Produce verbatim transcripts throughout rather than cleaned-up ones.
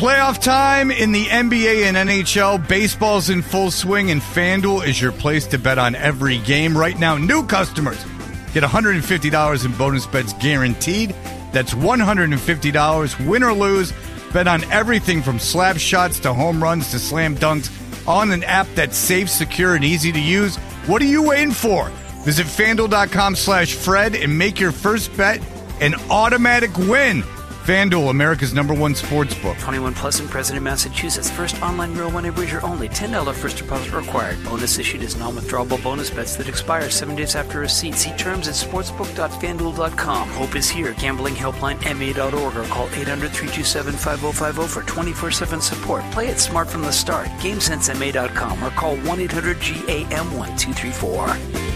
Playoff time in the N B A and N H L. Baseball's in full swing, and FanDuel is your place to bet on every game. Right now, new customers get one hundred fifty dollars in bonus bets guaranteed. That's one hundred fifty dollars, win or lose. Bet on everything from slap shots to home runs to slam dunks on an app that's safe, secure, and easy to use. What are you waiting for? Visit FanDuel.com slash Fred and make your first bet an automatic win. FanDuel, America's number one sports book. twenty-one plus and present in Massachusetts. First online real money wager only. ten dollars first deposit required. Bonus issued as non-withdrawable bonus bets that expire seven days after receipt. See terms at sportsbook dot fan duel dot com. Hope is here. Gambling helpline M A dot org or call eight hundred, three two seven, five oh five oh for twenty-four seven support. Play it smart from the start. game sense M A dot com or call one eight hundred G A M one two three four.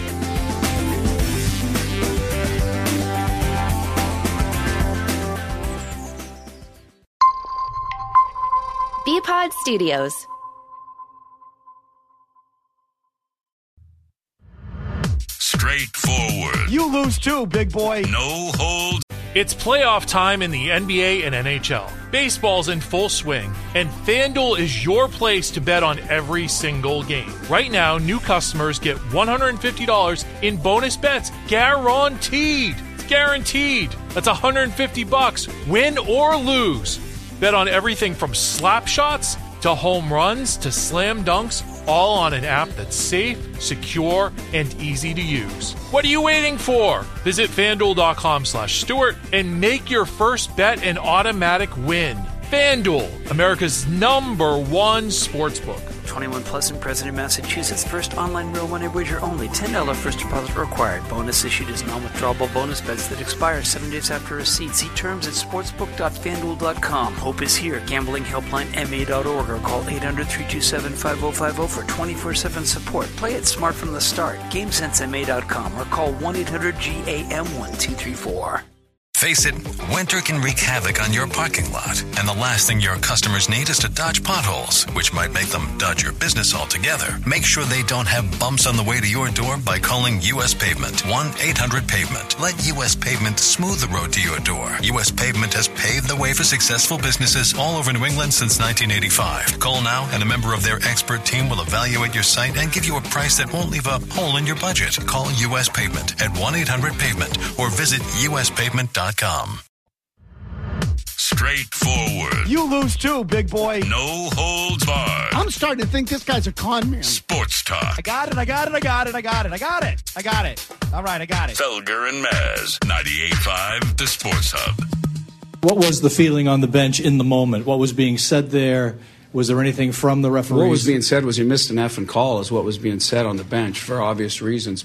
B-Pod Studios. Straightforward. You lose too, big boy. No holds. It's playoff time in the N B A and N H L. Baseball's in full swing, and FanDuel is your place to bet on every single game. Right now, new customers get one hundred fifty dollars in bonus bets guaranteed. It's guaranteed. That's one hundred fifty bucks, win or lose. Bet on everything from slap shots to home runs to slam dunks, all on an app that's safe, secure, and easy to use. What are you waiting for? Visit FanDuel.com slash Stewart and make your first bet an automatic win. FanDuel, America's number one sportsbook. twenty-one plus and present in Massachusetts. First online real money wager only. ten dollars first deposit required. Bonus issued as non-withdrawable bonus bets that expire seven days after receipt. See terms at sportsbook dot fan duel dot com. Hope is here. Gambling helpline M A dot org or call eight hundred, three two seven, five oh five oh for twenty-four seven support. Play it smart from the start. game sense M A dot com or call one eight hundred G A M one two three four. Face it, winter can wreak havoc on your parking lot, and the last thing your customers need is to dodge potholes, which might make them dodge your business altogether. Make sure they don't have bumps on the way to your door by calling U S Pavement, one eight hundred pavement. Let U S Pavement smooth the road to your door. U S Pavement has paved the way for successful businesses all over New England since nineteen eighty-five. Call now, and a member of their expert team will evaluate your site and give you a price that won't leave a hole in your budget. Call U S Pavement at one eight hundred pavement or visit U S pavement dot com. Straightforward. You lose too, big boy. No holds barred. I'm starting to think this guy's a con man. Sports talk. I got it, I got it, I got it, I got it, I got it. I got it. All right, I got it. Felger and Maz, ninety-eight point five, the Sports Hub. What was the feeling on the bench in the moment? What was being said there? Was there anything from the referees? What was being said was he missed an effing call is what was being said on the bench for obvious reasons.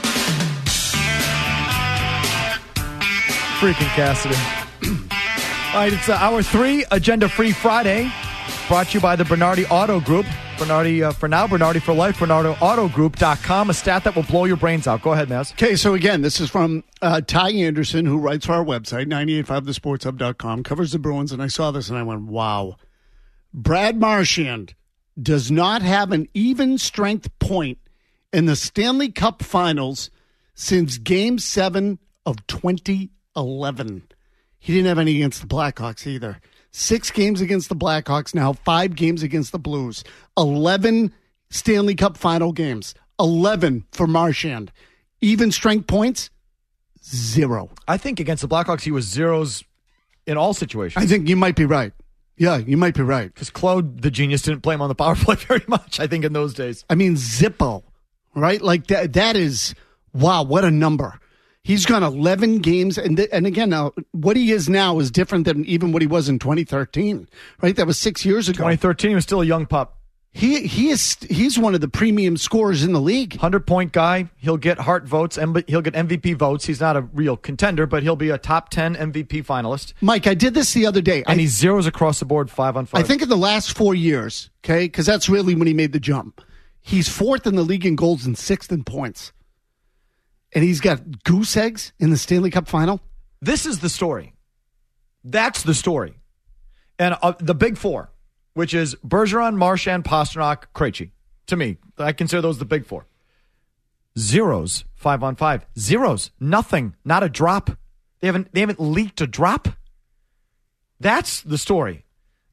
Freaking Cassidy. All right, it's uh, hour three, Agenda Free Friday, brought to you by the Bernardi Auto Group. Bernardi uh, for now, Bernardi for life, Bernardo Auto Group dot com, a stat that will blow your brains out. Go ahead, Maz. Okay, so again, this is from uh, Ty Anderson, who writes for our website, ninety-eight point five the sports hub dot com, covers the Bruins, and I saw this and I went, wow. Brad Marchand does not have an even strength point in the Stanley Cup Finals since Game seven of twenty eleven. He didn't have any against the Blackhawks either. Six games against the Blackhawks now, five games against the Blues. eleven Stanley Cup final games. eleven for Marchand. Even strength points, zero. I think against the Blackhawks, he was zeros in all situations. I think you might be right. Yeah, you might be right. Because Claude, the genius, didn't play him on the power play very much, I think, in those days. I mean, Zippo, right? Like, that. that is, wow, what a number. He's gone eleven games, and th- and again, now what he is now is different than even what he was in twenty thirteen, right? That was six years ago. twenty thirteen, he was still a young pup. He he is he's one of the premium scorers in the league. one hundred point guy. He'll get Hart votes, and he'll get M V P votes. He's not a real contender, but he'll be a top ten M V P finalist. Mike, I did this the other day. And I, he's zeros across the board, five on five. I think in the last four years, okay, because that's really when he made the jump. He's fourth in the league in goals and sixth in points. And he's got goose eggs in the Stanley Cup final. This is the story. That's the story. And uh, the big four, which is Bergeron, Marchand, Pastrnak, Krejci. To me, I consider those the big four. Zeros, five on five. Zeros, nothing, not a drop. They haven't, they haven't leaked a drop. That's the story.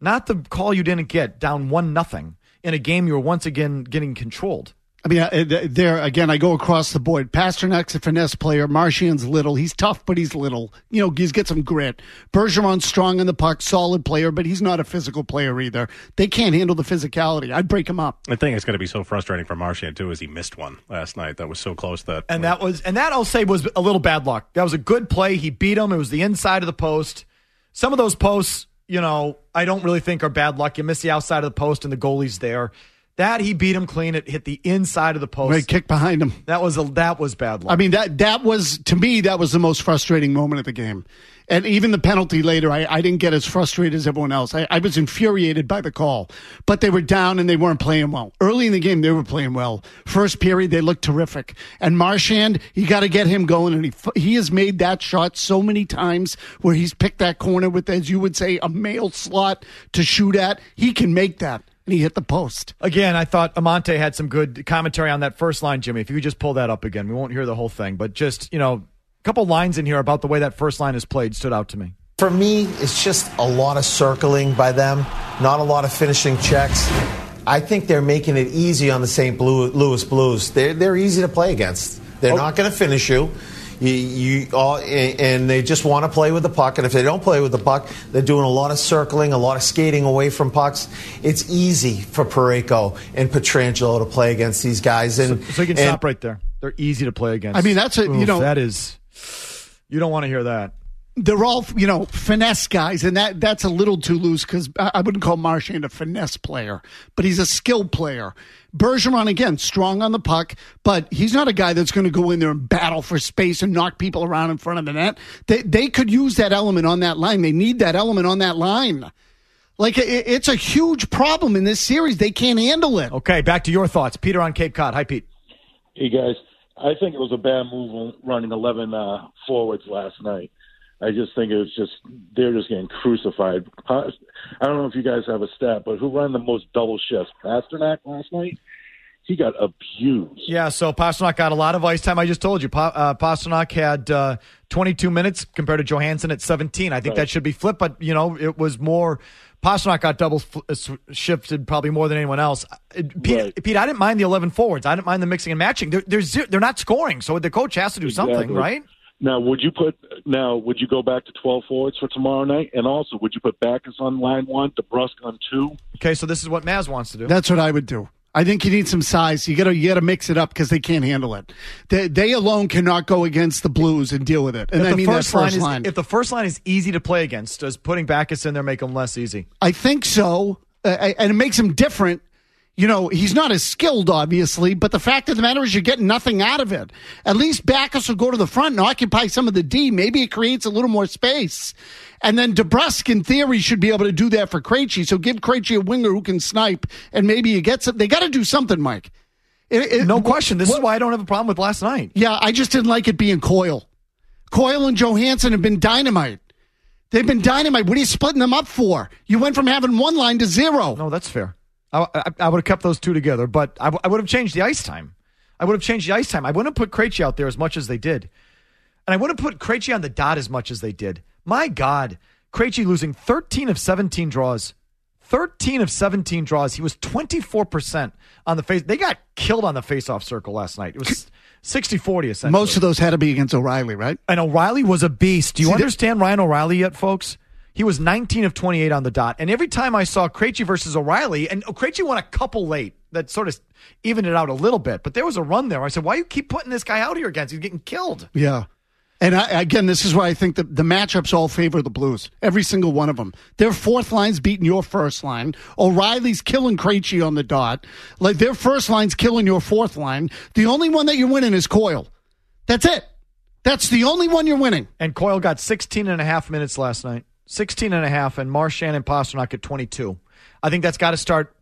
not the call you didn't get down one nothing in a game you were once again getting controlled. I mean, uh, there again, I go across the board. Pasternak's a finesse player. Marchand's little. He's tough, but he's little. You know, he's got some grit. Bergeron's strong on the puck, solid player, but he's not a physical player either. They can't handle the physicality. I'd break him up. I think it's going to be so frustrating for Marchand too, as he missed one last night. That was so close that, and that was, and that I'll say was a little bad luck. That was a good play. He beat him. It was the inside of the post. Some of those posts, you know, I don't really think are bad luck. You miss the outside of the post, and the goalie's there. That he beat him clean. It hit the inside of the post. Right, kick behind him. That was a that was bad luck. I mean, that that was, to me, that was the most frustrating moment of the game. And even the penalty later, I, I didn't get as frustrated as everyone else. I, I was infuriated by the call. But they were down and they weren't playing well. Early in the game, they were playing well. First period, they looked terrific. And Marchand, you got to get him going. And he he has made that shot so many times where he's picked that corner with, as you would say, a mail slot to shoot at. He can make that. And he hit the post. Again, I thought Amante had some good commentary on that first line, Jimmy. If you could just pull that up again. We won't hear the whole thing. But just, you know, a couple lines in here about the way that first line is played stood out to me. For me, it's just a lot of circling by them, not a lot of finishing checks. I think they're making it easy on the Saint Louis Blues. They're, they're easy to play against. They're oh. not going to finish you. You, you all, and they just want to play with the puck. And if they don't play with the puck, they're doing a lot of circling, a lot of skating away from pucks. It's easy for Parayko and Pietrangelo to play against these guys. And so, so you can and, stop right there. They're easy to play against. I mean, that's a Oof, you know that is. You don't want to hear that. They're all, you know, finesse guys, and that that's a little too loose because I wouldn't call Marchand a finesse player, but he's a skilled player. Bergeron, again, strong on the puck, but he's not a guy that's going to go in there and battle for space and knock people around in front of the net. They, they could use that element on that line. They need that element on that line. Like, it, it's a huge problem in this series. They can't handle it. Okay, back to your thoughts. Peter on Cape Cod. Hi, Pete. Hey, guys. I think it was a bad move running eleven uh, forwards last night. I just think it was just, they're just getting crucified. I don't know if you guys have a stat, but who ran the most double shifts? Pasternak last night? He got abused. Yeah, so Pasternak got a lot of ice time. I just told you, pa- uh, Pasternak had uh, twenty-two minutes compared to Johansson at seventeen. I think right. that should be flipped, but, you know, it was more, Pasternak got double f- shifted probably more than anyone else. Pete, right. Pete, I didn't mind the eleven forwards. I didn't mind the mixing and matching. They're, they're, zero, they're not scoring, so the coach has to do exactly. something, right? Now, would you put now? Would you go back to twelve forwards for tomorrow night? And also, would you put Backus on line one, DeBrusk on two? Okay, so this is what Maz wants to do. That's what I would do. I think you need some size. You got to you got to mix it up because they can't handle it. They, they alone cannot go against the Blues and deal with it. And if I mean first that first line, line. Is, if the first line is easy to play against, does putting Backus in there make them less easy? I think so, uh, and it makes him different. You know, he's not as skilled, obviously, but the fact of the matter is you're getting nothing out of it. At least Backus will go to the front and occupy some of the D. Maybe it creates a little more space. And then DeBrusk, in theory, should be able to do that for Krejci. So give Krejci a winger who can snipe, and maybe you get some. They got to do something, Mike. It, it, no question. This what, is why I don't have a problem with last night. Yeah, I just didn't like it being Coyle. Coyle and Johansson have been dynamite. They've been dynamite. What are you splitting them up for? You went from having one line to zero. No, that's fair. I, I, I would have kept those two together, but I, I would have changed the ice time. I would have changed the ice time. I wouldn't have put Krejci out there as much as they did. And I wouldn't have put Krejci on the dot as much as they did. My God, Krejci losing thirteen of seventeen draws. thirteen of seventeen draws. He was twenty-four percent on the face. They got killed on the face-off circle last night. It was sixty forty, essentially. Most of those had to be against O'Reilly, right? And O'Reilly was a beast. Do you See, understand Ryan O'Reilly yet, folks? He was nineteen of twenty-eight on the dot. And every time I saw Krejci versus O'Reilly, and Krejci won a couple late, that sort of evened it out a little bit. But there was a run there. I said, why do you keep putting this guy out here against? He's getting killed. Yeah. And I, again, this is why I think the, the matchups all favor the Blues. Every single one of them. Their fourth line's beating your first line. O'Reilly's killing Krejci on the dot. Like their first line's killing your fourth line. The only one that you're winning is Coyle. That's it. That's the only one you're winning. And Coyle got sixteen and a half minutes last night. sixteen and a half, and Marchand and Pasternak at twenty-two. I think that's got to start.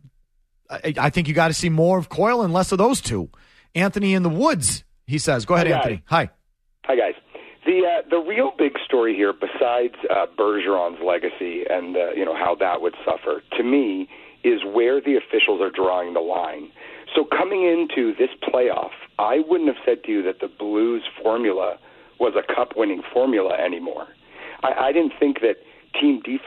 I, I think you got to see more of Coyle and less of those two. Anthony in the woods, he says. Go ahead, Hi, Anthony. Hi. Hi, guys. The uh, the real big story here, besides uh, Bergeron's legacy and uh, you know how that would suffer, to me, is where the officials are drawing the line. So coming into this playoff, I wouldn't have said to you that the Blues formula was a cup-winning formula anymore. I, I didn't think that team defense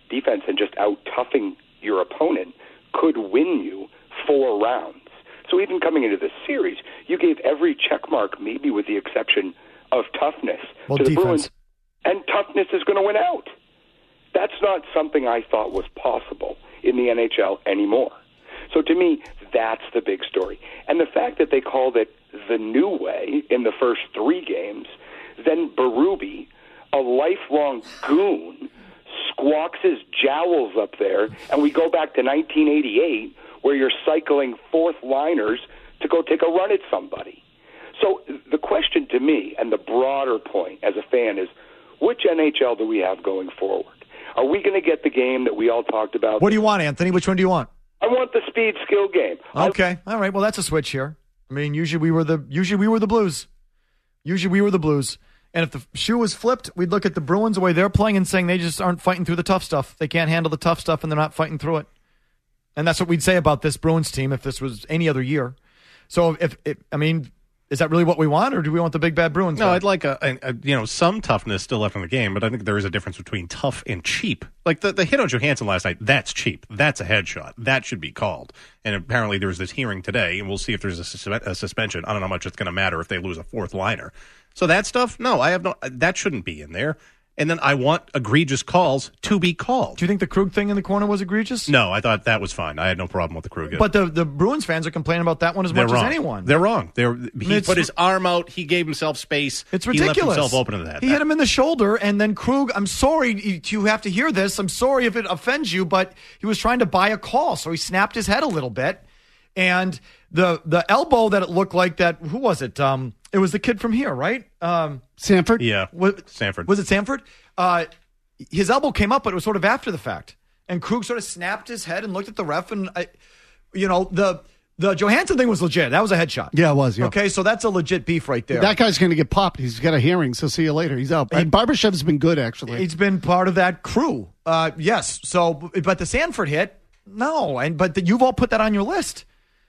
defense and just out-toughing your opponent could win you four rounds. So even coming into this series, you gave every check mark, maybe with the exception of toughness, well, to the defense. Bruins, and toughness is going to win out. That's not something I thought was possible in the N H L anymore. So to me, that's the big story. And the fact that they called it the new way in the first three games, then Berube, a lifelong goon, squawks his jowls up there, and we go back to nineteen eighty-eight, where you're cycling fourth liners to go take a run at somebody. So the question to me, and the broader point as a fan, is which N H L do we have going forward? Are we going to get the game that we all talked about? What do you want, Anthony? Which one do you want? I want the speed skill game. Okay. All right. Well, that's a switch here. I mean, usually we were the usually we were the Blues. Usually we were the Blues. And if the shoe was flipped, we'd look at the Bruins the way they're playing and saying they just aren't fighting through the tough stuff. They can't handle the tough stuff, and they're not fighting through it. And that's what we'd say about this Bruins team if this was any other year. So, if, if I mean, is that really what we want, or do we want the big bad Bruins? No, guy? I'd like a, a, a you know some toughness still left in the game, but I think there is a difference between tough and cheap. Like the, the hit on Johansson last night, that's cheap. That's a headshot. That should be called. And apparently there's this hearing today, and we'll see if there's a, sus- a suspension. I don't know how much it's going to matter if they lose a fourth liner. So that stuff, no, I have no. That shouldn't be in there. And then I want egregious calls to be called. Do you think the Krug thing in the corner was egregious? No, I thought that was fine. I had no problem with the Krug. But the, the Bruins fans are complaining about that one as They're much wrong. as anyone. They're wrong. They're, he It's- put his arm out. He gave himself space. It's He ridiculous. left himself open to that. He hit him in the shoulder, and then Krug, I'm sorry you- you have to hear this. I'm sorry if it offends you, but he was trying to buy a call, so he snapped his head a little bit. And the the elbow that it looked like that, who was it? Um, it was the kid from here, right? Um, Sanford? Yeah, was, Sanford. Was it Sanford? Uh, his elbow came up, but it was sort of after the fact. And Krug sort of snapped his head and looked at the ref, and, I, you know, the the Johansson thing was legit. That was a headshot. Yeah, it was, yeah. Okay, so that's a legit beef right there. That guy's going to get popped. He's got a hearing, so see you later. He's out. And Barbashev's been good, actually. He's been part of that crew. Uh, yes. So, but the Sanford hit, no. And but the, you've all put that on your list.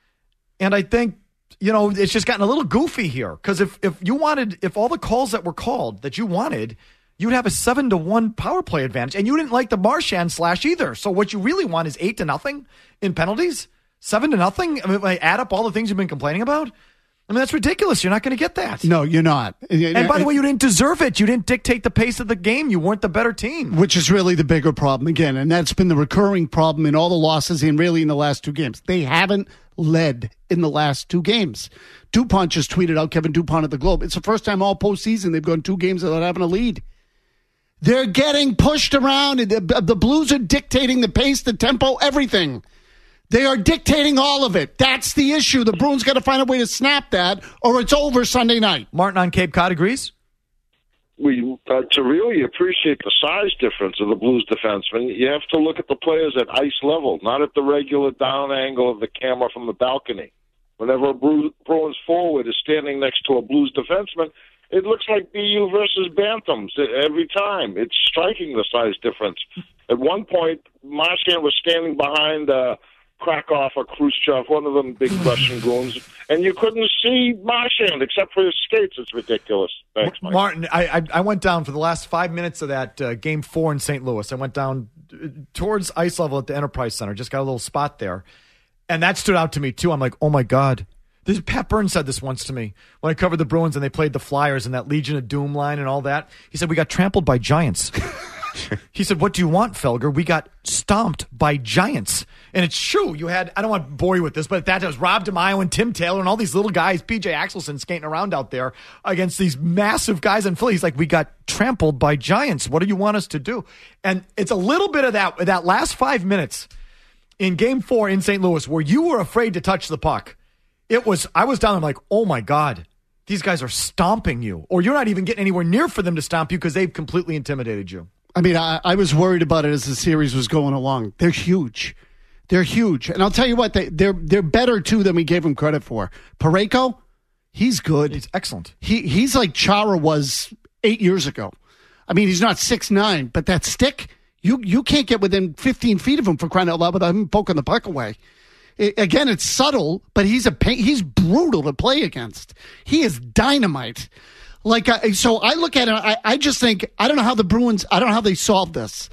And I think, you know, it's just gotten a little goofy here. Because if, if you wanted, if all the calls that were called that you wanted, you'd have a seven to one power play advantage. And you didn't like the Marchand slash either. So what you really want is eight to nothing in penalties? Seven to nothing? I mean, I add up all the things you've been complaining about? I mean, that's ridiculous. You're not going to get that. No, you're not. And by the way, you didn't deserve it. You didn't dictate the pace of the game. You weren't the better team. Which is really the bigger problem again. And that's been the recurring problem in all the losses and really in the last two games. They haven't led in the last two games. DuPont just tweeted out, Kevin DuPont at the Globe. It's the first time all postseason they've gone two games without having a lead. They're getting pushed around. The, the Blues are dictating the pace, the tempo, everything. They are dictating all of it. That's the issue. The Bruins got to find a way to snap that, or it's over Sunday night. Martin on Cape Cod agrees. We uh, to really appreciate the size difference of the Blues defensemen, you have to look at the players at ice level, not at the regular down angle of the camera from the balcony. Whenever a Bru- Bruins forward is standing next to a Blues defenseman, it looks like B U versus Bantams every time. It's striking, the size difference. At one point, Marchand was standing behind uh, Krakow or Khrushchev, one of them big Russian goons, and you couldn't see Marchand except for his skates. It's ridiculous. Thanks, Mike. Martin, I, I I went down for the last five minutes of that uh, game four in Saint Louis. I went down uh, towards ice level at the Enterprise Center, just got a little spot there, and that stood out to me too. I'm like, oh my God. This, Pat Burns said this once to me when I covered the Bruins and they played the Flyers and that Legion of Doom line and all that. He said, we got trampled by giants. He said, what do you want, Felger? We got stomped by giants. And it's true. You had, I don't want to bore you with this, but that was Rob DeMaio and Tim Taylor and all these little guys, P J Axelson skating around out there against these massive guys in Philly. He's like, we got trampled by giants. What do you want us to do? And it's a little bit of that, that last five minutes in game four in Saint Louis where you were afraid to touch the puck. It was, I was down, I'm like, oh my God, these guys are stomping you. Or you're not even getting anywhere near for them to stomp you because they've completely intimidated you. I mean, I, I was worried about it as the series was going along. They're huge. They're huge. And I'll tell you what, they, they're they're better, too, than we gave them credit for. Parayko, he's good. He's excellent. He He's like Chara was eight years ago. I mean, he's not six nine, but that stick, you, you can't get within fifteen feet of him for crying out loud without him poking the puck away. It, again, it's subtle, but he's a pain, he's brutal to play against. He is dynamite. Like, uh, so I look at it, I, I just think, I don't know how the Bruins, I don't know how they solved this.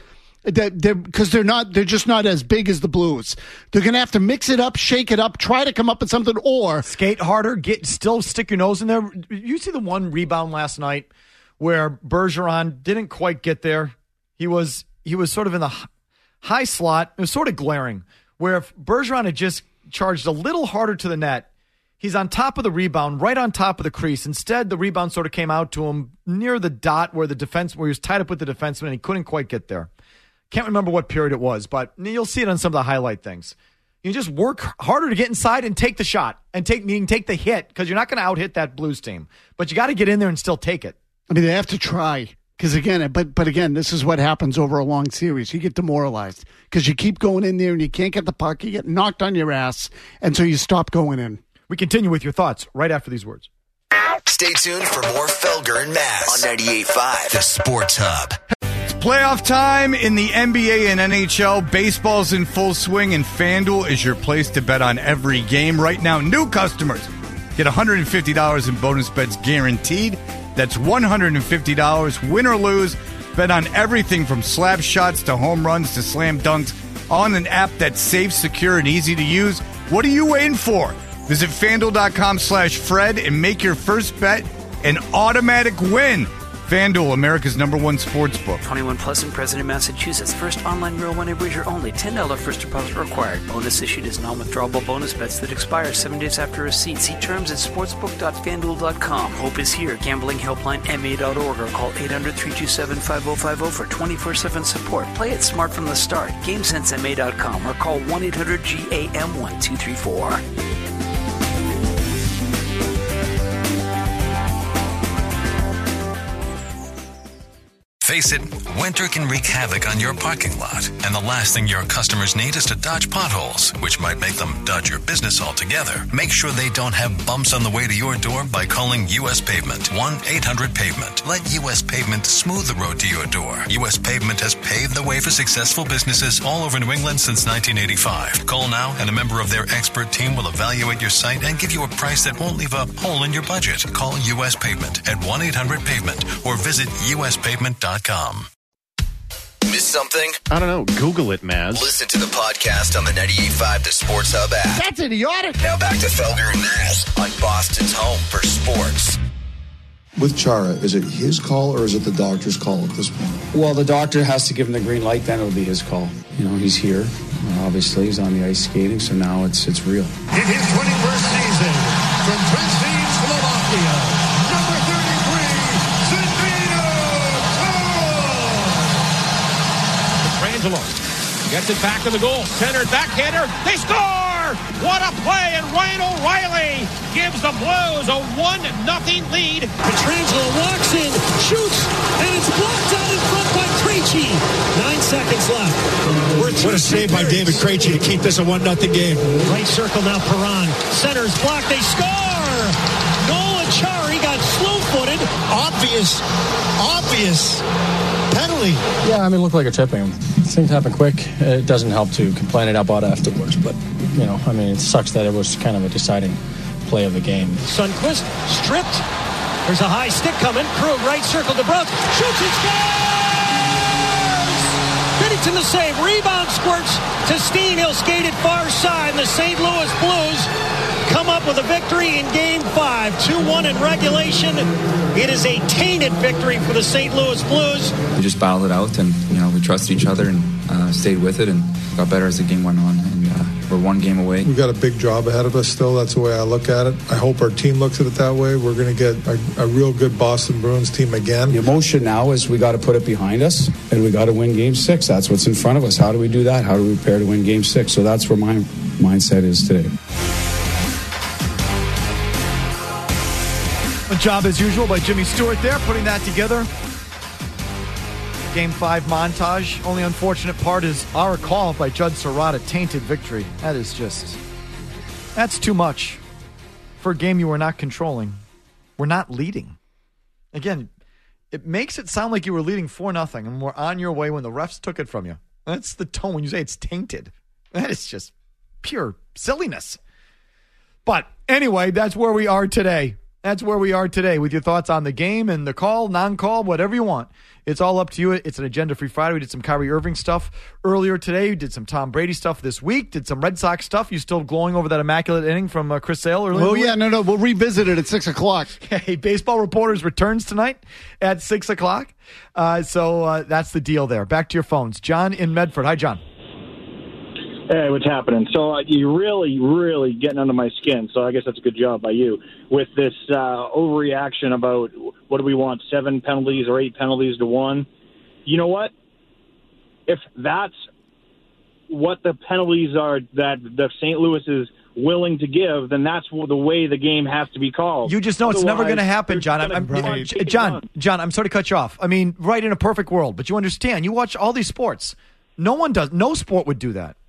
Because they're, they're, they're not, they're just not as big as the Blues. They're going to have to mix it up, shake it up, try to come up with something, or skate harder, get still stick your nose in there. You see the one rebound last night where Bergeron didn't quite get there. He was he was sort of in the high slot. It was sort of glaring. Where if Bergeron had just charged a little harder to the net, he's on top of the rebound, right on top of the crease. Instead, the rebound sort of came out to him near the dot where the defense, where he was tied up with the defenseman, and he couldn't quite get there. Can't remember what period it was, but you'll see it on some of the highlight things. You just work harder to get inside and take the shot and take meaning take the hit, because you're not going to out hit that Blues team, but you got to get in there and still take it. I mean, they have to try. Because again, but but again, this is what happens over a long series. You get demoralized because you keep going in there and you can't get the puck. You get knocked on your ass, and so you stop going in. We continue with your thoughts right after these words. Stay tuned for more Felger and Mass on ninety-eight point five, The Sports Hub. It's playoff time in the N B A and N H L. Baseball's in full swing, and FanDuel is your place to bet on every game. Right now, new customers get one hundred fifty dollars in bonus bets guaranteed. That's one hundred fifty dollars, win or lose. Bet on everything from slap shots to home runs to slam dunks on an app that's safe, secure, and easy to use. What are you waiting for? Visit FanDuel.com slash Fred and make your first bet an automatic win. FanDuel, America's number one sports book. twenty-one plus and present in Massachusetts. First online real money wager only. ten dollars first deposit required. Bonus issued as non-withdrawable bonus bets that expire seven days after receipt. See terms at sportsbook dot fan duel dot com. Hope is here. Gambling helpline M A dot org or call eight hundred, three two seven, five oh five oh for twenty-four seven support. Play it smart from the start. game sense M A dot com or call one eight hundred G A M one two three four. Face it, winter can wreak havoc on your parking lot, and the last thing your customers need is to dodge potholes, which might make them dodge your business altogether. Make sure they don't have bumps on the way to your door by calling U S Pavement, one eight hundred pavement. Let U S Pavement smooth the road to your door. U S Pavement has paved the way for successful businesses all over New England since nineteen eighty-five. Call now, and a member of their expert team will evaluate your site and give you a price that won't leave a hole in your budget. Call U S Pavement at one eight hundred pavement or visit U S pavement dot com. Miss something? I don't know. Google it, Maz. Listen to the podcast on the ninety-eight point five The Sports Hub app. That's idiotic. Now back to Felger and Maz on Boston's home for sports. With Chara, is it his call or is it the doctor's call at this point? Well, the doctor has to give him the green light, then it'll be his call. You know, he's here. Uh, obviously, he's on the ice skating, so now it's it's real. In his twenty-first season, from Dresden, Slovakia, number thirty-three, Zdeno Petrangelo gets it back to the goal. Centered backhander. They score! What a play! And Ryan O'Reilly gives the Blues a one nothing lead. Petrangelo walks in, shoots, and it's blocked out in front by Krejci. Nine seconds left. What a save by David Krejci to keep this a one nothing game. Right circle now, Perron. Center's blocked. They score! Nolan Chari got slow-footed. Obvious, obvious penalty. Yeah, I mean, it looked like a tipping. Things happen quick. It doesn't help to complain it about afterwards, but, you know, I mean, it sucks that it was kind of a deciding play of the game. Sundqvist stripped. There's a high stick coming. Krug right circle to Brook. Shoots and scores! Binnington the save. Rebound squirts to Steen. He'll skate it far side. And the Saint Louis Blues come up with a victory in Game five. two one in regulation. It is a tainted victory for the Saint Louis Blues. We just battled it out, and, you know, we trusted each other and uh, stayed with it and got better as the game went on. And uh, we're one game away. We've got a big job ahead of us still. That's the way I look at it. I hope our team looks at it that way. We're going to get a, a real good Boston Bruins team again. The emotion now is we got to put it behind us, and we got to win Game six. That's what's in front of us. How do we do that? How do we prepare to win Game six? So that's where my mindset is today. A job as usual by Jimmy Stewart there, putting that together. Game five montage. Only unfortunate part is our call by Judd Serrata, tainted victory. That is just, that's too much for a game you were not controlling. We're not leading. Again, it makes it sound like you were leading four nothing and we're on your way when the refs took it from you. That's the tone when you say it's tainted. That is just pure silliness. But anyway, that's where we are today. That's where we are today with your thoughts on the game and the call, non-call, whatever you want. It's all up to you. It's an agenda-free Friday. We did some Kyrie Irving stuff earlier today. We did some Tom Brady stuff this week. Did some Red Sox stuff. You still glowing over that immaculate inning from uh, Chris Sale earlier? Oh, yeah, no, no. We'll revisit it at six o'clock. Hey, Baseball Reporters returns tonight at six o'clock. Uh, so uh, that's the deal there. Back to your phones. John in Medford. Hi, John. Hey, what's happening? So uh, you're really, really getting under my skin, so I guess that's a good job by you, with this uh, overreaction about what do we want, seven penalties or eight penalties to one. You know what? If that's what the penalties are that the Saint Louis is willing to give, then that's the way the game has to be called. You just know it's Otherwise, never going to happen, John. I'm, I'm, right. John, John, I'm sorry to cut you off. I mean, right in a perfect world, but you understand. You watch all these sports. No one does. No sport would do that.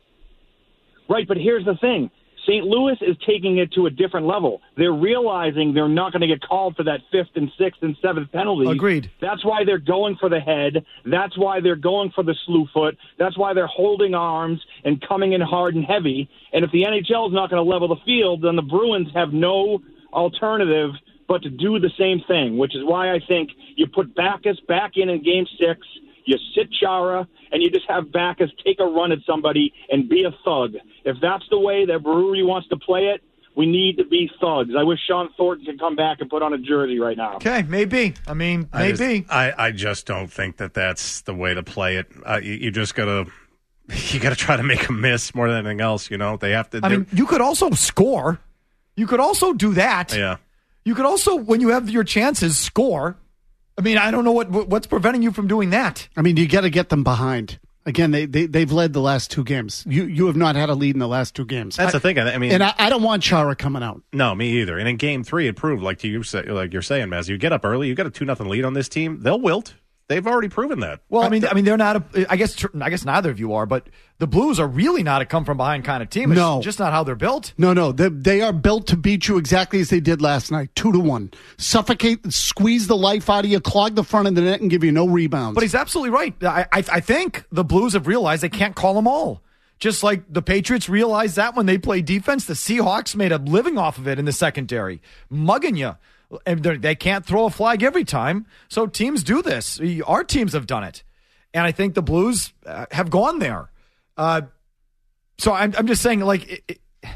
Right, but here's the thing. Saint Louis is taking it to a different level. They're realizing they're not going to get called for that fifth and sixth and seventh penalty. Agreed. That's why they're going for the head. That's why they're going for the slew foot. That's why they're holding arms and coming in hard and heavy. And if the N H L is not going to level the field, then the Bruins have no alternative but to do the same thing, which is why I think you put Backus back in in Game six, you sit Chara, and you just have Backus take a run at somebody and be a thug. If that's the way that Brewery wants to play it, we need to be thugs. I wish Sean Thornton could come back and put on a jersey right now. Okay, maybe. I mean, I maybe. just, I, I just don't think that that's the way to play it. Uh, you, you just got to you got to try to make a miss more than anything else, you know? They have to. I mean, you could also score. You could also do that. Yeah. You could also, when you have your chances, score. I mean, I don't know what what's preventing you from doing that. I mean, you got to get them behind. Again, they, they, they've led the last two games. You you have not had a lead in the last two games. That's I, the thing. I mean, and I, I don't want Chara coming out. No, me either. And in game three, it proved, like you say, like you're saying, Maz, you get up early, you got a two nothing lead on this team, they'll wilt. They've already proven that. Well, I mean, I mean, they're not. A, I guess, I guess neither of you are. But the Blues are really not a come from behind kind of team. It's no, just not how they're built. No, no, they, they are built to beat you exactly as they did last night, two to one. Suffocate, squeeze the life out of you, clog the front of the net, and give you no rebounds. But he's absolutely right. I, I, I think the Blues have realized they can't call them all. Just like the Patriots realized that when they played defense, the Seahawks made a living off of it in the secondary, mugging you. And they can't throw a flag every time. So teams do this. Our teams have done it. And I think the Blues uh, have gone there. Uh, so I'm, I'm just saying, like, it,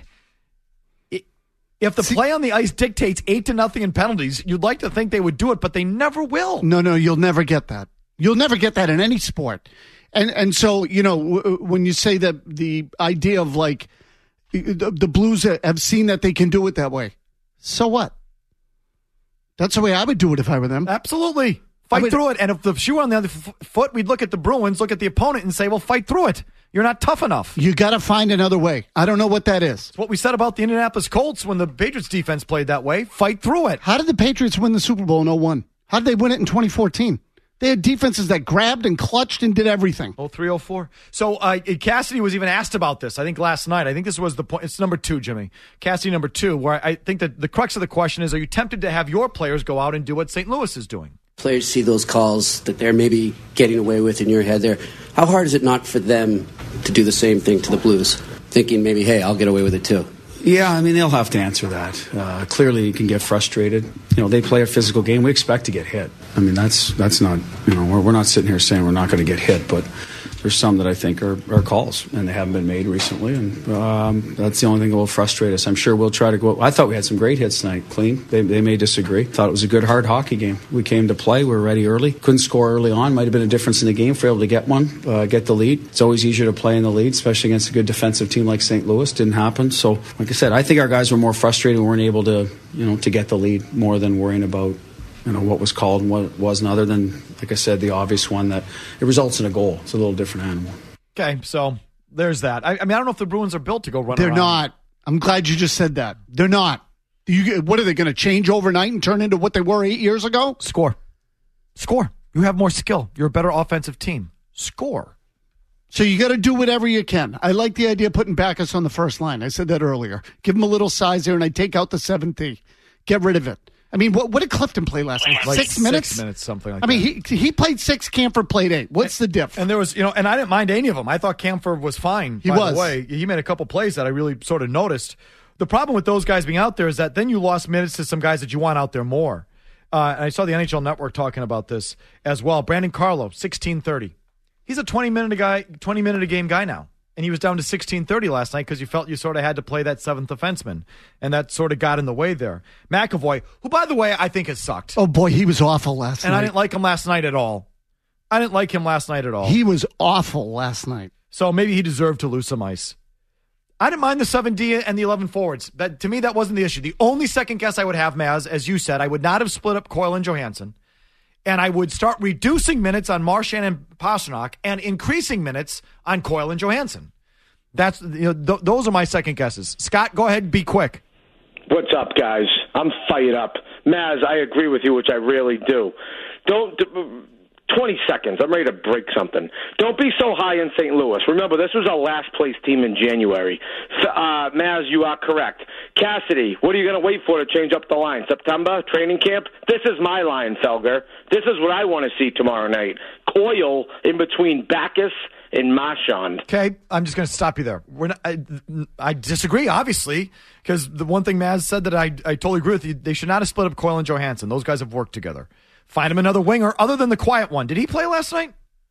it, if the play on the ice dictates eight to nothing in penalties, you'd like to think they would do it, but they never will. No, no, you'll never get that. You'll never get that in any sport. And and so, you know, w- when you say that the idea of, like, the, the Blues have seen that they can do it that way, so what? That's the way I would do it if I were them. Absolutely. Fight would, through it. And if the shoe were on the other f- foot, we'd look at the Bruins, look at the opponent, and say, well, fight through it. You're not tough enough. You got to find another way. I don't know what that is. It's what we said about the Indianapolis Colts when the Patriots defense played that way. Fight through it. How did the Patriots win the Super Bowl in oh one? How did they win it in twenty fourteen? They had defenses that grabbed and clutched and did everything. Oh, three oh four. So uh, Cassidy was even asked about this, I think, last night. I think this was the point. It's number two, Jimmy. Cassidy number two, where I think that the crux of the question is, are you tempted to have your players go out and do what Saint Louis is doing? Players see those calls that they're maybe getting away with in your head there. How hard is it not for them to do the same thing to the Blues, thinking maybe, hey, I'll get away with it too? Yeah, I mean, they'll have to answer that. Uh, clearly, you can get frustrated. You know, they play a physical game. We expect to get hit. I mean, that's that's not, you know, we're, we're not sitting here saying we're not going to get hit, but there's some that I think are, are calls, and they haven't been made recently, and um, that's the only thing that will frustrate us. I'm sure we'll try to go. I thought we had some great hits tonight, clean. They, they may disagree. Thought it was a good, hard hockey game. We came to play. We were ready early. Couldn't score early on. Might have been a difference in the game for able to get one, uh, get the lead. It's always easier to play in the lead, especially against a good defensive team like Saint Louis. Didn't happen. So, like I said, I think our guys were more frustrated and weren't able to, you know, to get the lead more than worrying about, you know, what was called and what wasn't, other than, like I said, the obvious one that it results in a goal. It's a little different animal. Okay, so there's that. I, I mean, I don't know if the Bruins are built to go run They're around. not. I'm glad you just said that. They're not. You, what are they going to change overnight and turn into what they were eight years ago? Score. Score. You have more skill. You're a better offensive team. Score. So you got to do whatever you can. I like the idea of putting Backus on the first line. I said that earlier. Give him a little size there, and I take out the seventh D. Get rid of it. I mean, what, what did Clifton play last night? Like six, six minutes? Six minutes, something like I that. I mean, he he played six, Camphor played eight. What's the diff? And there was, you know, and I didn't mind any of them. I thought Camphor was fine. He by was. the way. He made a couple plays that I really sort of noticed. The problem with those guys being out there is that then you lost minutes to some guys that you want out there more. Uh, and I saw the N H L Network talking about this as well. Brandon Carlo, sixteen thirty. He's a twenty-minute a guy, twenty-minute a game guy now. And he was down to sixteen thirty last night because you felt you sort of had to play that seventh defenseman. And that sort of got in the way there. McAvoy, who, by the way, I think has sucked. Oh, boy, he was awful last and night. And I didn't like him last night at all. I didn't like him last night at all. He was awful last night. So maybe he deserved to lose some ice. I didn't mind the seven D and the eleven forwards. That, to me, that wasn't the issue. The only second guess I would have, Maz, as you said, I would not have split up Coyle and Johansson. And I would start reducing minutes on Marchand and Pastrnak and increasing minutes on Coyle and Johansson. That's you know th- those are my second guesses. Scott, go ahead and be quick. What's up, guys? I'm fired up. Maz, I agree with you, which I really do. Don't... twenty seconds. I'm ready to break something. Don't be so high in Saint Louis. Remember, this was our last place team in January. Uh, Maz, you are correct. Cassidy, what are you going to wait for to change up the line? September, training camp? This is my line, Felger. This is what I want to see tomorrow night. Coyle in between Bacchus and Marchand. Okay, I'm just going to stop you there. We're not, I, I disagree, obviously, because the one thing Maz said that I, I totally agree with you, they should not have split up Coyle and Johansson. Those guys have worked together. Find him another winger other than the quiet one. Did he play last night?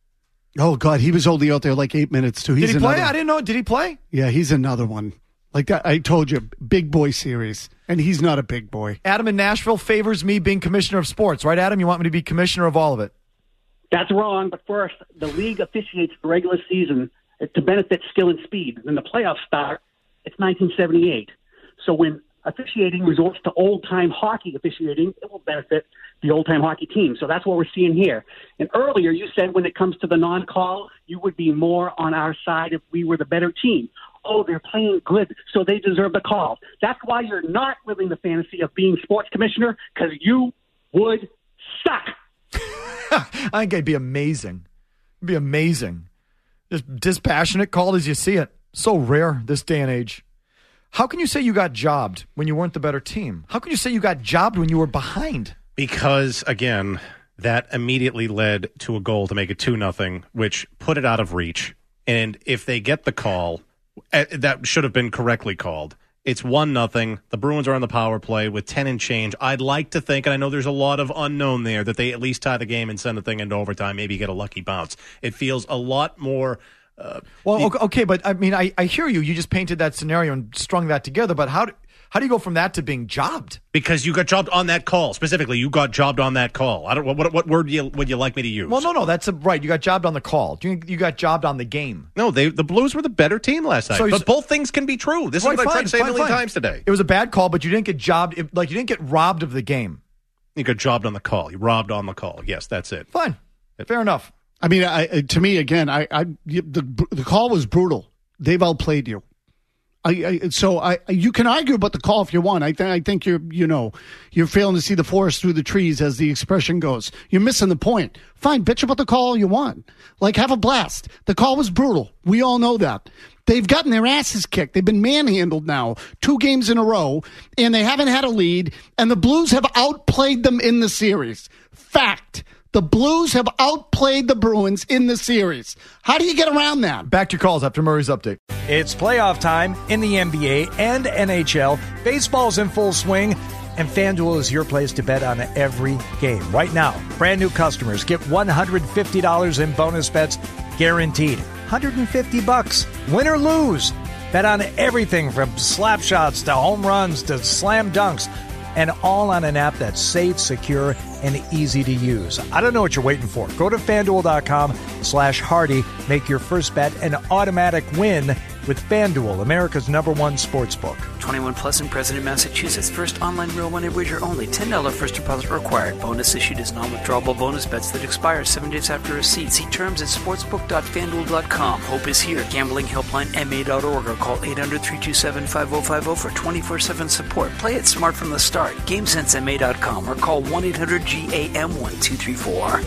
Oh, God, he was only out there like eight minutes, too. He's Did he play? Another... I didn't know. Did he play? Yeah, he's another one. Like that, I told you, big boy series, and he's not a big boy. Adam in Nashville favors me being commissioner of sports, right, Adam? You want me to be commissioner of all of it? That's wrong, but first, the league officiates the regular season to benefit skill and speed. When the playoffs start, it's nineteen seventy-eight. So when officiating resorts to old-time hockey officiating, it will benefit the old-time hockey team. So that's what we're seeing here. And earlier you said when it comes to the non-call, you would be more on our side if we were the better team. Oh, they're playing good, so they deserve the call. That's why you're not living the fantasy of being sports commissioner, because you would suck. I think it'd be amazing. It'd be amazing. Just dispassionate called as you see it. So rare this day and age. How can you say you got jobbed when you weren't the better team? How can you say you got jobbed when you were behind? Because, again, that immediately led to a goal to make it two nothing, which put it out of reach. And if they get the call, that should have been correctly called. It's one nothing. The Bruins are on the power play with ten and change. I'd like to think, and I know there's a lot of unknown there, that they at least tie the game and send the thing into overtime, maybe get a lucky bounce. It feels a lot more... Uh, well, the, okay, but I mean, I, I hear you. You just painted that scenario and strung that together. But how do, how do you go from that to being jobbed? Because you got jobbed on that call. Specifically, you got jobbed on that call. I don't. What what word you, would you like me to use? Well, no, no, that's a, right. You got jobbed on the call. You, you got jobbed on the game. No, they the Blues were the better team last night. So but both things can be true. This right, is what fine, I tried to say fine, a million fine. times today. It was a bad call, but you didn't get jobbed. Like you didn't get robbed of the game. You got jobbed on the call. You robbed on the call. Yes, that's it. Fine, fair enough. I mean, I, to me, again, I, I the the call was brutal. They've outplayed you. I, I so I you can argue about the call if you want. I think I think you're you know you're failing to see the forest through the trees, as the expression goes. You're missing the point. Fine, bitch about the call all you want. Like, have a blast. The call was brutal. We all know that. They've gotten their asses kicked. They've been manhandled now two games in a row, and they haven't had a lead. And the Blues have outplayed them in the series. Fact. The Blues have outplayed the Bruins in the series. How do you get around that? Back to your calls after Murray's update. It's playoff time in the N B A and N H L. Baseball's in full swing, and FanDuel is your place to bet on every game. Right now, brand new customers get one hundred fifty dollars in bonus bets guaranteed. one hundred fifty bucks, win or lose. Bet on everything from slap shots to home runs to slam dunks. And all on an app that's safe, secure, and easy to use. I don't know what you're waiting for. Go to FanDuel.com slash Hardy. Make your first bet an automatic win with FanDuel, America's number one sportsbook. twenty-one plus in President, Massachusetts. First online real money wager only. ten dollars first deposit required. Bonus issued as non-withdrawable bonus bets that expire seven days after receipt. See terms at sportsbook dot fan duel dot com. Hope is here. Gambling helpline M A dot org or call eight hundred, three two seven, five oh five oh for twenty-four seven support. Play it smart from the start. game sense M A dot com or call one eight hundred G A M one two three four.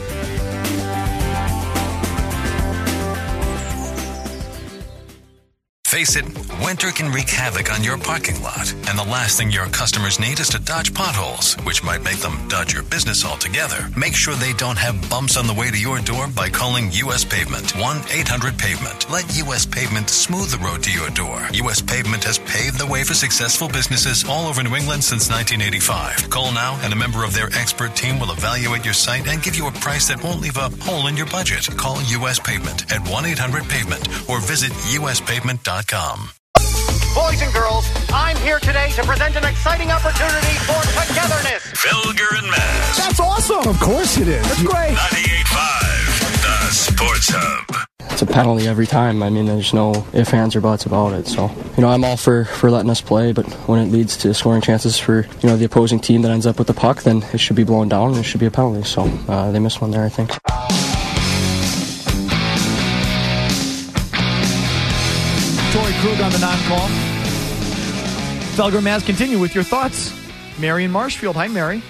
Face it, winter can wreak havoc on your parking lot, and the last thing your customers need is to dodge potholes, which might make them dodge your business altogether. Make sure they don't have bumps on the way to your door by calling U S Pavement, one eight hundred pavement. Let U S Pavement smooth the road to your door. U S Pavement has paved the way for successful businesses all over New England since nineteen eighty-five. Call now and a member of their expert team will evaluate your site and give you a price that won't leave a hole in your budget. Call U S Pavement at one eight hundred pavement or visit U S pavement dot com. Boys and girls, I'm here today to present an exciting opportunity for togetherness. Felger and Maz. That's awesome. Of course it is. That's great. ninety-eight point five, the Sports Hub. It's a penalty every time. I mean, there's no ifs, ands, or buts about it. So, you know, I'm all for, for letting us play, but when it leads to scoring chances for, you know, the opposing team that ends up with the puck, then it should be blown down and it should be a penalty. So uh, they missed one there, I think. Torrey Krug on the non-call. Felger and Maz, continue with your thoughts. Mary in Marshfield. Hi, Mary.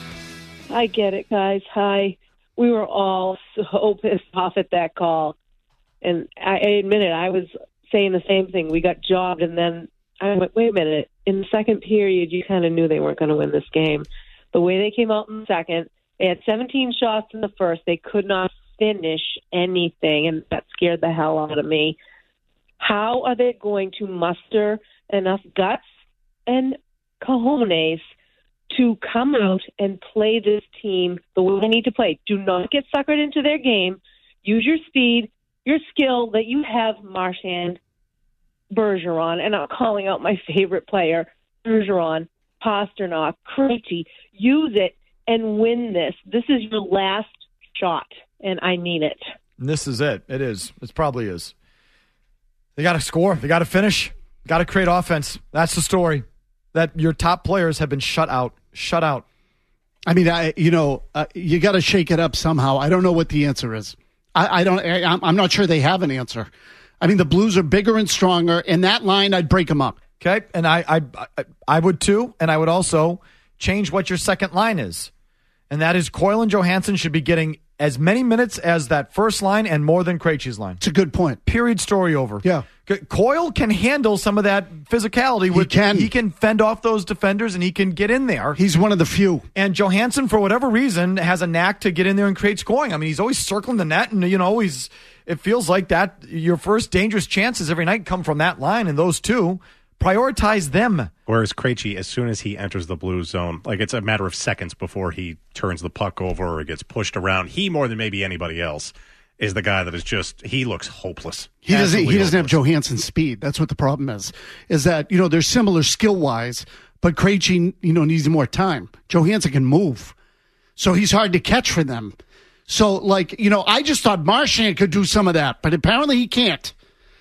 I get it, guys. Hi. We were all so pissed off at that call. And I, I admit it, I was saying the same thing. We got jobbed, and then I went, wait a minute. In the second period, you kind of knew they weren't going to win this game. The way they came out in the second, they had seventeen shots in the first. They could not finish anything, and that scared the hell out of me. How are they going to muster enough guts and cojones to come out and play this team the way they need to play? Do not get suckered into their game. Use your speed, your skill that you have, Marchand, Bergeron, and I'm calling out my favorite player, Bergeron, Pastrnak, Krejci. Use it and win this. This is your last shot, and I need it. And this is it. It is. It probably is. They got to score. They got to finish. Got to create offense. That's the story. That your top players have been shut out. Shut out. I mean, I you know, uh, you got to shake it up somehow. I don't know what the answer is. I, I don't. I, I'm not sure they have an answer. I mean, the Blues are bigger and stronger. In that line, I'd break them up. Okay, and I, I, I, I would too. And I would also change what your second line is, and that is Coyle and Johansson should be getting as many minutes as that first line and more than Krejci's line. It's a good point. Period. Story over. Yeah. Coyle can handle some of that physicality. With, he can. He can fend off those defenders, and he can get in there. He's one of the few. And Johansson, for whatever reason, has a knack to get in there and create scoring. I mean, he's always circling the net, and, you know, he's, it feels like that your first dangerous chances every night come from that line, and those two, prioritize them. Whereas Krejci, as soon as he enters the blue zone, like it's a matter of seconds before he turns the puck over or gets pushed around. He, more than maybe anybody else, is the guy that is just, he looks hopeless. He doesn't Absolutely he doesn't hopeless. have Johansson's speed. That's what the problem is. Is that, you know, they're similar skill-wise, but Krejci, you know, needs more time. Johansson can move. So he's hard to catch for them. So, like, you know, I just thought Marchand could do some of that, but apparently he can't.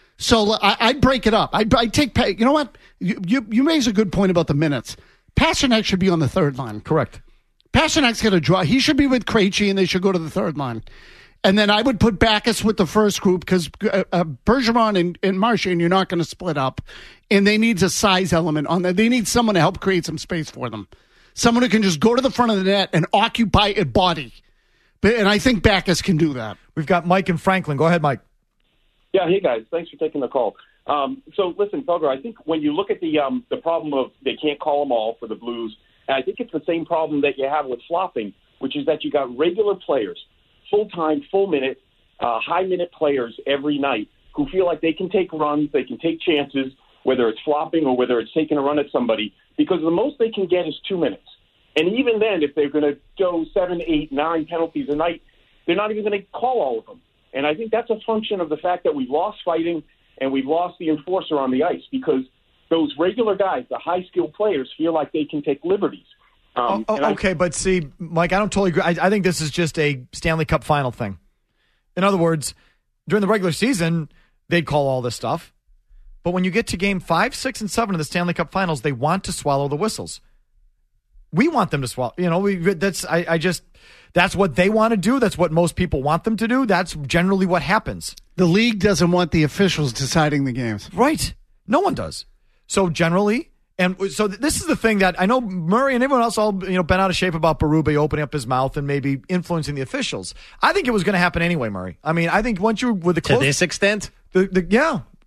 So I, I'd break it up. I'd, I'd take, you know what? You, you, you raise a good point about the minutes. Pastrnak should be on the third line. Correct. Pasternak's going to draw. He should be with Krejci, and they should go to the third line. And then I would put Backes with the first group because uh, uh, Bergeron and, and Marchand, you're not going to split up. And they need a size element on that. They need someone to help create some space for them. Someone who can just go to the front of the net and occupy a body. But, and I think Backes can do that. We've got Mike and Franklin. Go ahead, Mike. Yeah, hey, guys. Thanks for taking the call. Um, so, listen, Felger, I think when you look at the um, the problem of they can't call them all for the Blues, and I think it's the same problem that you have with flopping, which is that you got regular players, full-time, full-minute, uh, high-minute players every night who feel like they can take runs, they can take chances, whether it's flopping or whether it's taking a run at somebody, because the most they can get is two minutes. And even then, if they're going to go seven, eight, nine penalties a night, they're not even going to call all of them. And I think that's a function of the fact that we've lost fighting and we've lost the enforcer on the ice because those regular guys, the high-skilled players, feel like they can take liberties. Um, oh, oh, okay, I, but see, Mike, I don't totally agree. I, I think this is just a Stanley Cup final thing. In other words, during the regular season, they'd call all this stuff. But when you get to game five, six, and seven of the Stanley Cup finals, they want to swallow the whistles. We want them to swallow. You know, we, that's I, I just that's what they want to do. That's what most people want them to do. That's generally what happens. The league doesn't want the officials deciding the games. Right. No one does. So generally, and so this is the thing that I know Murray and everyone else all you know been out of shape about Berube opening up his mouth and maybe influencing the officials. I think it was going to happen anyway, Murray. I mean, I think once you're with the close, to this extent, the, the yeah.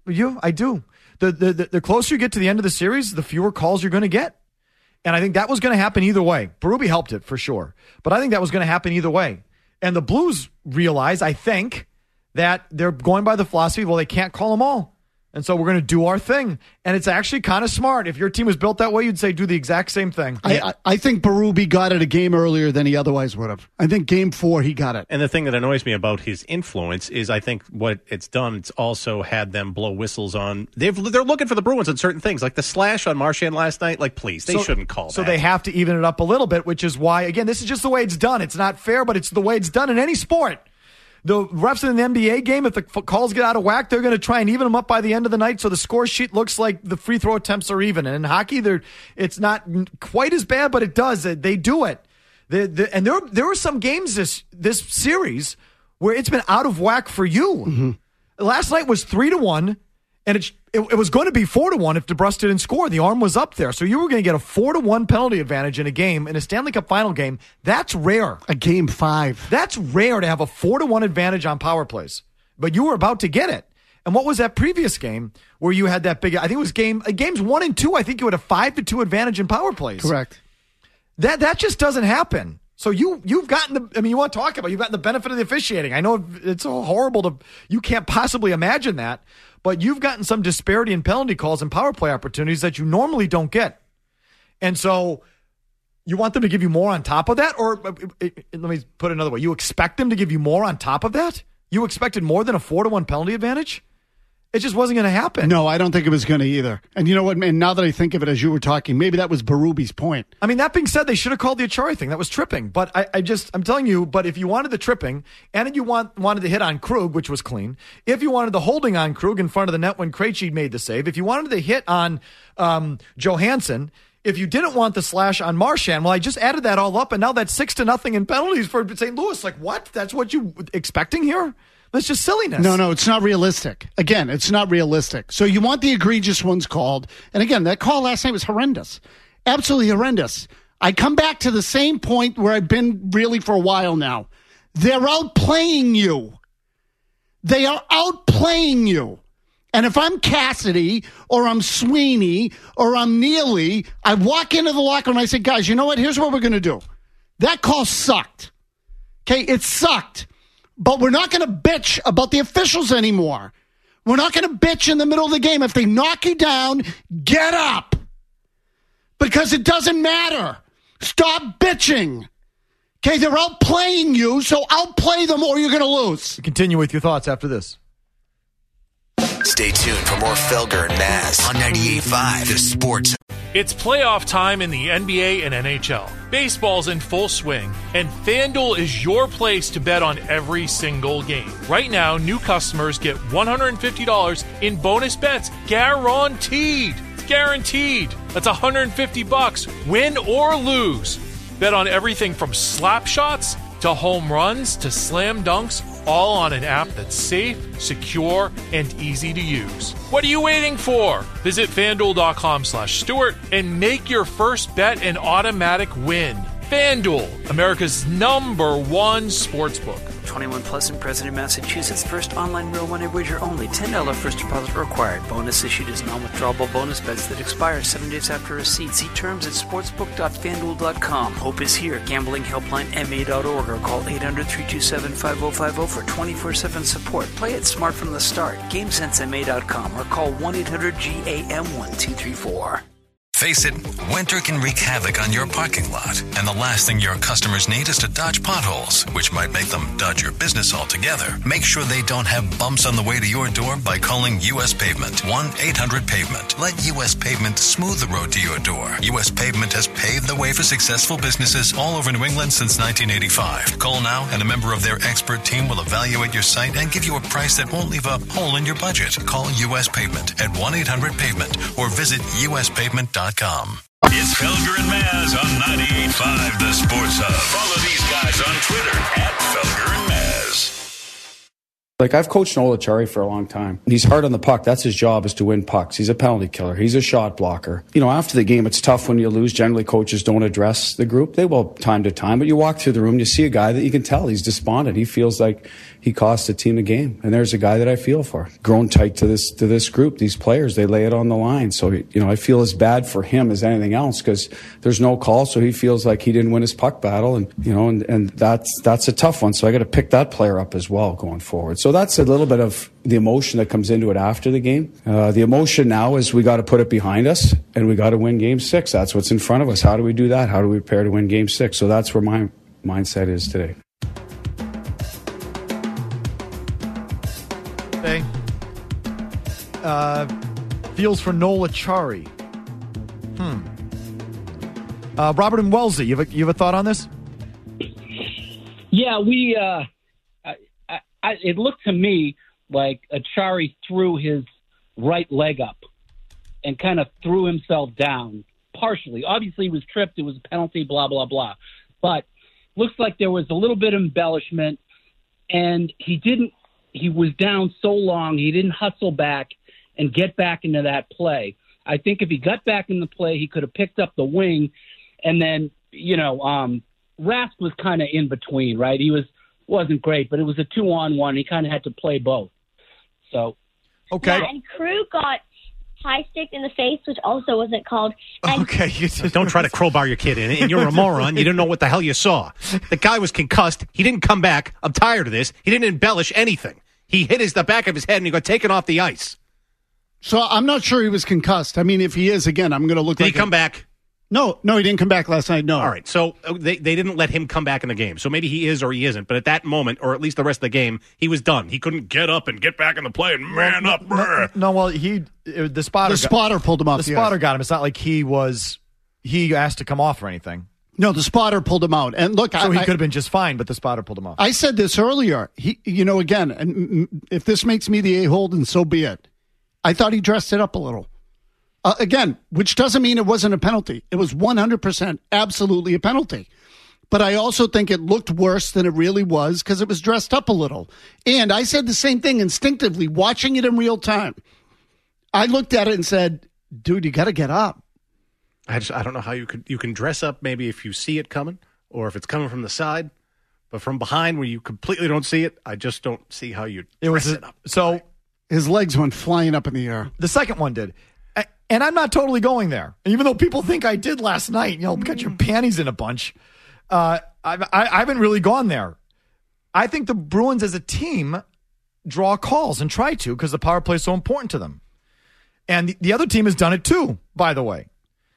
You, I do. The, the the the closer you get to the end of the series, the fewer calls you're going to get. And I think that was going to happen either way. Berube helped it for sure. But I think that was going to happen either way. And the Blues realize, I think, that they're going by the philosophy, well, they can't call them all. And so we're going to do our thing. And it's actually kind of smart. If your team was built that way, you'd say do the exact same thing. I, I, I think Berube got it a game earlier than he otherwise would have. I think game four, he got it. And the thing that annoys me about his influence is I think what it's done, it's also had them blow whistles on. They've, they're looking for the Bruins on certain things. Like the slash on Marchand last night. Like, please, they so, shouldn't call so that. So they have to even it up a little bit, which is why, again, this is just the way it's done. It's not fair, but it's the way it's done in any sport. The refs in an N B A game, if the calls get out of whack, they're going to try and even them up by the end of the night so the score sheet looks like the free throw attempts are even. And in hockey, they're, it's not quite as bad, but it does. They do it. They, they, and there, there were some games this this series where it's been out of whack for you. Mm-hmm. Last night was three to one, and it, it, it was going to be four to one if DeBrusk didn't score. The arm was up there. So you were going to get a four to one penalty advantage in a game, in a Stanley Cup final game. That's rare. A game five. That's rare to have a four to one advantage on power plays. But you were about to get it. And what was that previous game where you had that big, I think it was game, games one and two, I think you had a five to two advantage in power plays. Correct. That that just doesn't happen. So you, you've gotten the, I mean, you want to talk about, you've gotten the benefit of the officiating. I know it's so horrible to, you can't possibly imagine that, but you've gotten some disparity in penalty calls and power play opportunities that you normally don't get. And so you want them to give you more on top of that? Or let me put it another way. You expect them to give you more on top of that? You expected more than a four to one penalty advantage? It just wasn't going to happen. No, I don't think it was going to either. And you know what, man, now that I think of it as you were talking, maybe that was Berube's point. I mean, that being said, they should have called the Achari thing. That was tripping. But I, I just, I'm telling you, but if you wanted the tripping, and you want wanted to hit on Krug, which was clean, if you wanted the holding on Krug in front of the net when Krejci made the save, if you wanted the hit on um, Johansson, if you didn't want the slash on Marchand, well, I just added that all up, and now that's six to nothing in penalties for Saint Louis. Like, what? That's what you expecting here? That's just silliness. No, no, it's not realistic. Again, it's not realistic. So you want the egregious ones called. And again, that call last night was horrendous. Absolutely horrendous. I come back to the same point where I've been really for a while now. They're outplaying you. They are outplaying you. And if I'm Cassidy or I'm Sweeney or I'm Neely, I walk into the locker room and I say, guys, you know what? Here's what we're going to do. That call sucked. Okay, it sucked. But we're not going to bitch about the officials anymore. We're not going to bitch in the middle of the game. If they knock you down, get up. Because it doesn't matter. Stop bitching. Okay, they're outplaying you, so outplay them or you're going to lose. Continue with your thoughts after this. Stay tuned for more Felger and Maz on ninety-eight point five The Sports. It's playoff time in the N B A and N H L. Baseball's in full swing, and FanDuel is your place to bet on every single game. Right now, new customers get one hundred fifty dollars in bonus bets guaranteed. It's guaranteed. That's one hundred fifty bucks, win or lose. Bet on everything from slap shots to home runs to slam dunks, all on an app that's safe, secure, and easy to use. What are you waiting for? Visit FanDuel.com slash Stewart and make your first bet an automatic win. FanDuel, America's number one sportsbook. twenty-one plus and present in Massachusetts. First online real money wager only. ten dollars first deposit required. Bonus issued as non-withdrawable bonus bets that expire seven days after receipt. See terms at sportsbook dot fan duel dot com. Hope is here. Gambling helpline M A dot org or call eight hundred, three two seven, five oh five oh for twenty-four seven support. Play it smart from the start. game sense M A dot com or call one eight hundred G A M one two three four. Face it, winter can wreak havoc on your parking lot, and the last thing your customers need is to dodge potholes, which might make them dodge your business altogether. Make sure they don't have bumps on the way to your door by calling U S Pavement. one eight hundred pavement. Let U S Pavement smooth the road to your door. U S Pavement has paved the way for successful businesses all over New England since nineteen eighty-five. Call now, and a member of their expert team will evaluate your site and give you a price that won't leave a hole in your budget. Call U S Pavement at one eight hundred pavement or visit U S pavement dot com. It's Felger and Maz on ninety-eight point five The Sports Hub. Follow these guys on Twitter at Felger and Maz. Like, I've coached Noel Acciari for a long time. He's hard on the puck. That's his job, is to win pucks. He's a penalty killer. He's a shot blocker. You know, after the game, it's tough when you lose. Generally, coaches don't address the group. They will time to time, but you walk through the room, you see a guy that you can tell he's despondent. He feels like he cost the team a game. And there's a guy that I feel for. Grown tight to this to this group, these players, they lay it on the line. So, you know, I feel as bad for him as anything else because there's no call, so he feels like he didn't win his puck battle. And, you know, and, and that's that's a tough one. So I got to pick that player up as well going forward. So that's a little bit of the emotion that comes into it after the game. Uh, the emotion now is we got to put it behind us and we got to win game six. That's what's in front of us. How do we do that? How do we prepare to win game six? So that's where my mindset is today. Okay. Uh, feels for Noel Acciari. Hmm. Uh, Robert and Wellesley, you have a, you have a thought on this? Yeah, we. Uh, I, I, I, it looked to me like Acciari threw his right leg up and kind of threw himself down partially. Obviously, he was tripped. It was a penalty. Blah blah blah. But looks like there was a little bit of embellishment, and he didn't. He was down so long, he didn't hustle back and get back into that play. I think if he got back in the play, he could have picked up the wing. And then, you know, um, Rask was kind of in between, right? He was, wasn't great, but it was a two-on-one. He kind of had to play both. So, okay. Yeah, and Crew got high stick in the face, which also wasn't called. And okay. Don't try to crowbar your kid in it. And you're a moron. You didn't know what the hell you saw. The guy was concussed. He didn't come back. I'm tired of this. He didn't embellish anything. He hit his the back of his head and he got taken off the ice. So I'm not sure he was concussed. I mean, if he is, again, I'm going to look Did like he come a, back? No, no, he didn't come back last night. No. All right. So uh, they, they didn't let him come back in the game. So maybe he is or he isn't. But at that moment, or at least the rest of the game, he was done. He couldn't get up and get back in the play and man up. No, no, well, he the spotter the spotter got, pulled him off. The yes. spotter got him. It's not like he was he asked to come off or anything. No, the spotter pulled him out. And look, so I, he I, could have been just fine, but the spotter pulled him off. I said this earlier. He, you know, again, and if this makes me the a-hole, then so be it. I thought he dressed it up a little. Uh, again, which doesn't mean it wasn't a penalty. It was one hundred percent absolutely a penalty. But I also think it looked worse than it really was because it was dressed up a little. And I said the same thing instinctively, watching it in real time. I looked at it and said, dude, you got to get up. I just I don't know how you could you can dress up maybe if you see it coming or if it's coming from the side, but from behind where you completely don't see it, I just don't see how you it dress was a, it up. So his legs went flying up in the air. The second one did. And I'm not totally going there. Even though people think I did last night, you know, got your panties in a bunch. Uh, I, I, I haven't really gone there. I think the Bruins as a team draw calls and try to because the power play is so important to them. And the, the other team has done it too, by the way.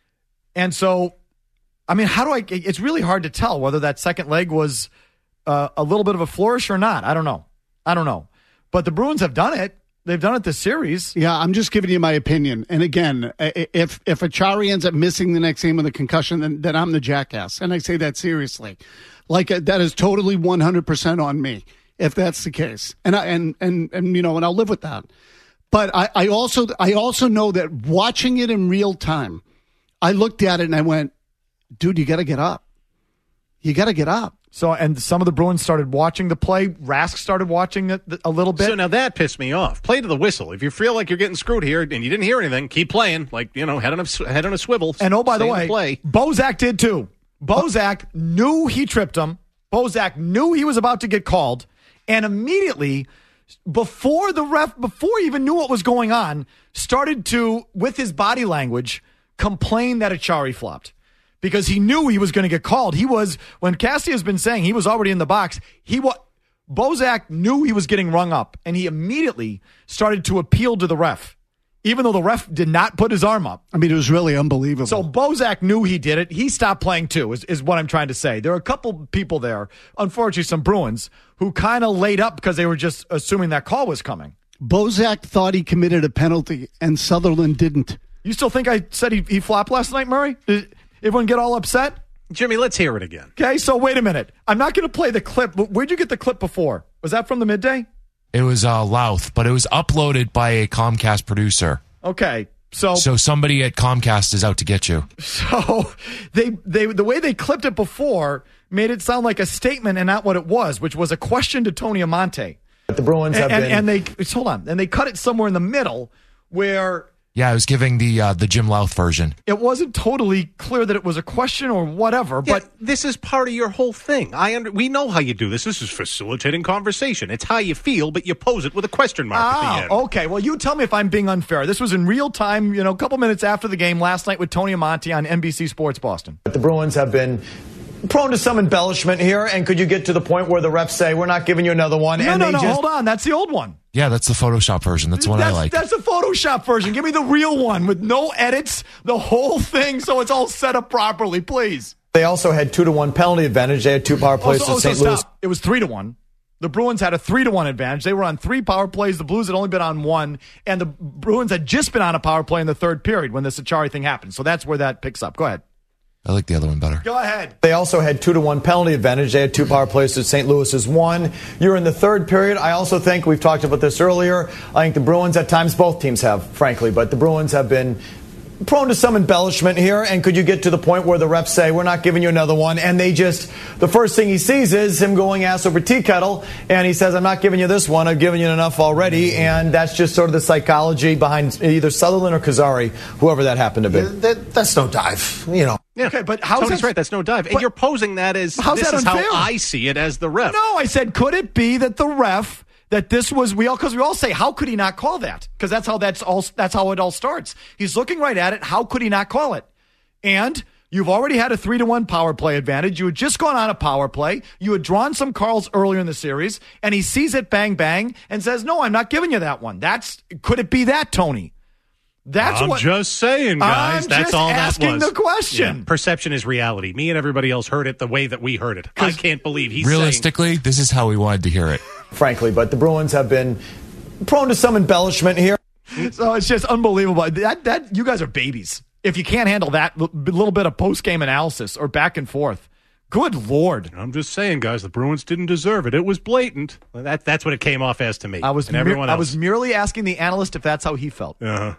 And so, I mean, how do I, it's really hard to tell whether that second leg was uh, a little bit of a flourish or not. I don't know. I don't know. But the Bruins have done it. They've done it this series. Yeah, I'm just giving you my opinion. And again, if if Acciari ends up missing the next game with a concussion, then, then I'm the jackass. And I say that seriously. Like, that is totally one hundred percent on me, if that's the case. And, I, and, and, and you know, and I'll live with that. But I, I also I also know that watching it in real time, I looked at it and I went, dude, you got to get up. You got to get up. So, and some of the Bruins started watching the play. Rask started watching it a little bit. So now that pissed me off. Play to the whistle. If you feel like you're getting screwed here and you didn't hear anything, keep playing. Like, you know, head on a, head on a swivel. And oh, by the Stay way, in the play. Bozak did too. Bozak oh. knew he tripped him. Bozak knew he was about to get called. And immediately, before the ref, before he even knew what was going on, started to, with his body language, complain that Acciari flopped. Because he knew he was going to get called. He was, when Cassie has been saying he was already in the box, he was, Bozak knew he was getting rung up, and he immediately started to appeal to the ref, even though the ref did not put his arm up. I mean, it was really unbelievable. So Bozak knew he did it. He stopped playing too, is, is what I'm trying to say. There are a couple people there, unfortunately some Bruins, who kind of laid up because they were just assuming that call was coming. Bozak thought he committed a penalty, and Sutherland didn't. You still think I said he, he flopped last night, Murray? Did everyone get all upset? Jimmy, let's hear it again. Okay, so wait a minute. I'm not going to play the clip. But where'd you get the clip before? Was that from the midday? It was uh, Louth, but it was uploaded by a Comcast producer. Okay, so so somebody at Comcast is out to get you. So they they the way they clipped it before made it sound like a statement and not what it was, which was a question to Tony Amonte. The Bruins have and, been... and they hold on, and they cut it somewhere in the middle where Yeah, I was giving the uh, the Jim Louth version. It wasn't totally clear that it was a question or whatever, Yeah, but this is part of your whole thing. I under, we know how you do this. This is facilitating conversation. It's how you feel, but you pose it with a question mark at the ah, end. okay. Well, you tell me if I'm being unfair. This was in real time, you know, a couple minutes after the game last night with Tony Amonte on N B C Sports Boston. But the Bruins have been prone to some embellishment here, and could you get to the point where the refs say, we're not giving you another one? No, and no, they no, just... hold on. That's the old one. Yeah, that's the Photoshop version. That's the one that's, I like. That's the Photoshop version. Give me the real one with no edits, the whole thing, so it's all set up properly, please. They also had two to one penalty advantage. They had two power plays oh, so, to oh, so Saint Louis. Stop. It was three to one. The Bruins had a three to one advantage. They were on three power plays. The Blues had only been on one, and the Bruins had just been on a power play in the third period when the Sachari thing happened. So that's where that picks up. Go ahead. I like the other one better. Go ahead. They also had two to one penalty advantage. They had two power plays to Saint Louis's one. You're in the third period. I also think, we've talked about this earlier, I think the Bruins at times, both teams have, frankly, but the Bruins have been prone to some embellishment here, and could you get to the point where the refs say, we're not giving you another one, and they just, the first thing he sees is him going ass over tea kettle, and he says, I'm not giving you this one, I've given you enough already, and that's just sort of the psychology behind either Sutherland or Kazari, whoever that happened to be. That, that's no dive, you know. Yeah. Okay, but how's Tony's that, right. That's no dive. And you're posing that as how's this that is unfair? how I see it as the ref. No, I said, could it be that the ref, that this was, we all, because we all say, how could he not call that? Because that's how that's all, that's how it all starts. He's looking right at it. How could he not call it? And you've already had a three to one power play advantage. You had just gone on a power play. You had drawn some calls earlier in the series, and he sees it bang bang and says, no, I'm not giving you that one. That's, could it be that, Tony? That's I'm what, just saying, guys. I'm That's just all that asking was. the question. Yeah. Perception is reality. Me and everybody else heard it the way that we heard it. I can't believe he's Realistically, saying, this is how we wanted to hear it. Frankly, but the Bruins have been prone to some embellishment here. So it's just unbelievable. That that you guys are babies. If you can't handle that little bit of post-game analysis or back and forth. Good Lord. I'm just saying, guys, the Bruins didn't deserve it. It was blatant. That, that's what it came off as to me. I was, and everyone mer- else. I was merely asking the analyst if that's how he felt. Uh-huh.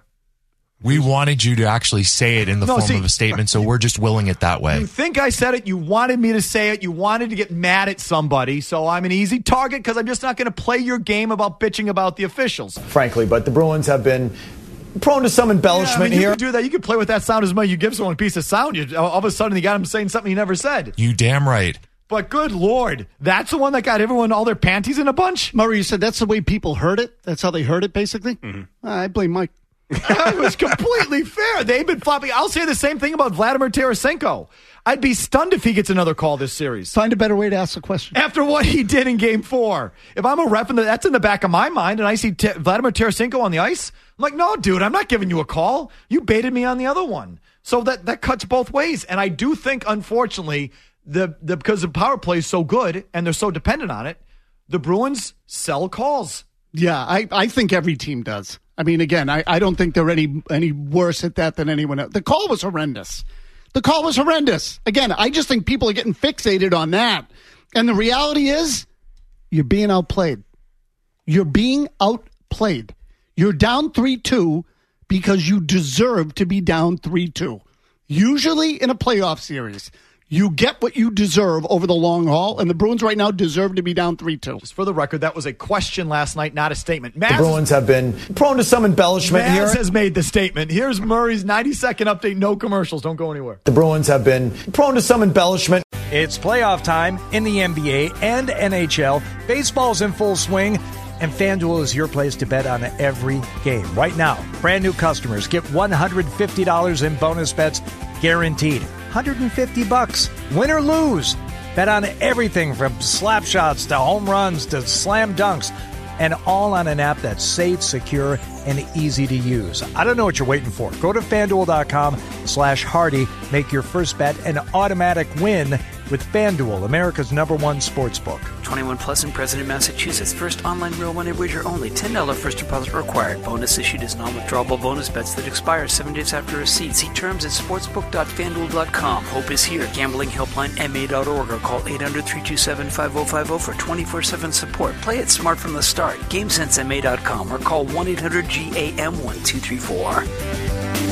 We wanted you to actually say it in the No, form see, of a statement, so we're just willing it that way. You think I said it. You wanted me to say it. You wanted to get mad at somebody. So I'm an easy target because I'm just not going to play your game about bitching about the officials. Frankly, but the Bruins have been prone to some embellishment yeah, I mean, here. You can do that. You can play with that sound as much. You give someone a piece of sound. You, all of a sudden, you got him saying something he never said. You damn right. But good Lord, that's the one that got everyone all their panties in a bunch? Murray, you said that's the way people heard it? That's how they heard it, basically? Mm-hmm. I blame Mike. It was completely fair. They've been flopping. I'll say the same thing about Vladimir Tarasenko. I'd be stunned if he gets another call this series. Find a better way to ask the question. After what he did in game four. If I'm a ref, and that's in the back of my mind, and I see T- Vladimir Tarasenko on the ice, I'm like, no, dude, I'm not giving you a call. You baited me on the other one. So that, that cuts both ways. And I do think, unfortunately, the, the because the power play is so good and they're so dependent on it, the Bruins sell calls. Yeah, I, I think every team does. I mean, again, I, I don't think they're any any worse at that than anyone else. The call was horrendous. The call was horrendous. Again, I just think people are getting fixated on that. And the reality is, you're being outplayed. You're being outplayed. You're down three two because you deserve to be down three two. Usually in a playoff series, you get what you deserve over the long haul, and the Bruins right now deserve to be down three two. Just for the record, that was a question last night, not a statement. Maz, the Bruins have been prone to some embellishment Maz here. has made the statement. Here's Murray's ninety-second update. No commercials. Don't go anywhere. The Bruins have been prone to some embellishment. It's playoff time in the N B A and N H L. Baseball's in full swing, and FanDuel is your place to bet on every game. Right now, brand new customers get one hundred fifty dollars in bonus bets guaranteed. one hundred fifty bucks, win or lose. Bet on everything from slap shots to home runs to slam dunks, and all on an app that's safe, secure, and easy to use. I don't know what you're waiting for. Go to FanDuel.com slash Hardy. Make your first bet an automatic win with FanDuel, America's number one sports book. twenty-one plus and present in Massachusetts. First online real money wager only. ten dollars first deposit required. Bonus issued as non-withdrawable bonus bets that expire seven days after receipt. See terms at sportsbook dot fan duel dot com. Hope is here. Gambling helpline M A dot org or call eight hundred, three two seven, five oh five oh for twenty-four seven support. Play it smart from the start. game sense M A dot com or call one eight hundred G A M one two three four.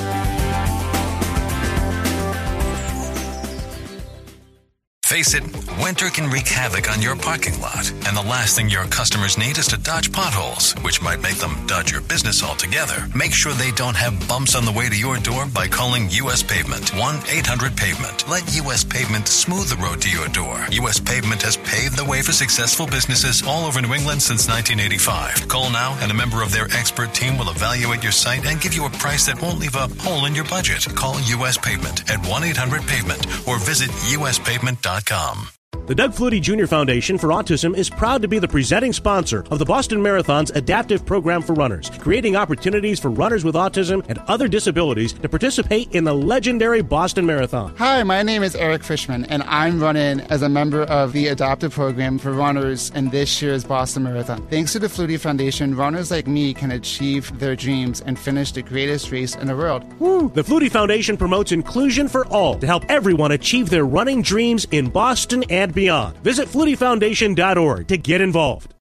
Face it, Winter can wreak havoc on your parking lot, and the last thing your customers need is to dodge potholes, which might make them dodge your business altogether. Make sure they don't have bumps on the way to your door by calling U S Pavement. one eight hundred pavement. Let U S Pavement smooth the road to your door. U S Pavement has paved the way for successful businesses all over New England since nineteen eighty-five. Call now, and a member of their expert team will evaluate your site and give you a price that won't leave a hole in your budget. Call U S Pavement at one eight hundred pavement or visit U S pavement dot com. The Doug Flutie Junior Foundation for Autism is proud to be the presenting sponsor of the Boston Marathon's adaptive program for runners, creating opportunities for runners with autism and other disabilities to participate in the legendary Boston Marathon. Hi, my name is Eric Fishman, and I'm running as a member of the adaptive program for runners in this year's Boston Marathon. Thanks to the Flutie Foundation, runners like me can achieve their dreams and finish the greatest race in the world. Woo! The Flutie Foundation promotes inclusion for all to help everyone achieve their running dreams in Boston and beyond. Visit flutie foundation dot org to get involved.